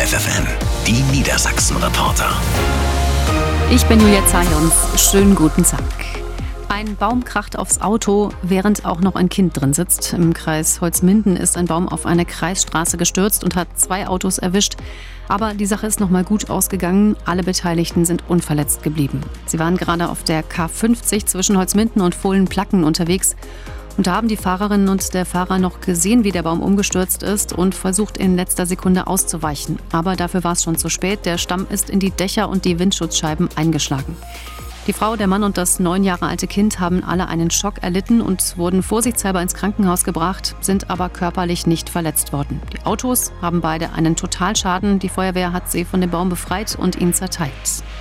FFN, die Niedersachsen-Reporter. Ich bin Julia Zajons. Schönen guten Tag. Ein Baum kracht aufs Auto, während auch noch ein Kind drin sitzt. Im Kreis Holzminden ist ein Baum auf eine Kreisstraße gestürzt und hat 2 Autos erwischt. Aber die Sache ist noch mal gut ausgegangen. Alle Beteiligten sind unverletzt geblieben. Sie waren gerade auf der K50 zwischen Holzminden und Fohlen-Placken unterwegs. Und da haben die Fahrerinnen und der Fahrer noch gesehen, wie der Baum umgestürzt ist und versucht in letzter Sekunde auszuweichen. Aber dafür war es schon zu spät. Der Stamm ist in die Dächer und die Windschutzscheiben eingeschlagen. Die Frau, der Mann und das 9 Jahre alte Kind haben alle einen Schock erlitten und wurden vorsichtshalber ins Krankenhaus gebracht, sind aber körperlich nicht verletzt worden. Die Autos haben beide einen Totalschaden. Die Feuerwehr hat sie von dem Baum befreit und ihn zerteilt.